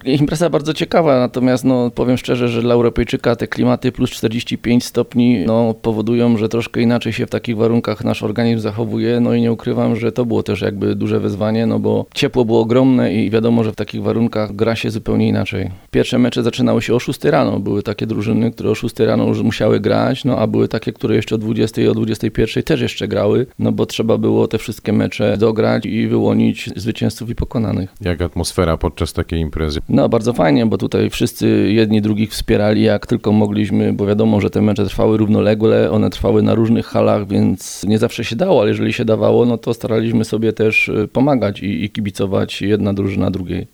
Impreza bardzo ciekawa, natomiast powiem szczerze, że dla Europejczyka te klimaty plus 45 stopni powodują, że troszkę inaczej się w takich warunkach nasz organizm zachowuje. I nie ukrywam, że to było też jakby duże wyzwanie, bo ciepło było ogromne i wiadomo, że w takich warunkach gra się zupełnie inaczej. Pierwsze mecze zaczynały się o 6 rano. Były takie drużyny, które o 6 rano już musiały grać, a były takie, które jeszcze o 20 i o 21 też jeszcze grały, bo trzeba było te wszystkie mecze dograć i wyłonić zwycięzców i pokonanych. Jak atmosfera podczas takiej imprezy? Bardzo fajnie, bo tutaj wszyscy jedni drugich wspierali jak tylko mogliśmy, bo wiadomo, że te mecze trwały równolegle, one trwały na różnych halach, więc nie zawsze się dało, ale jeżeli się dawało, to staraliśmy sobie też pomagać i kibicować jedna drużyna drugiej.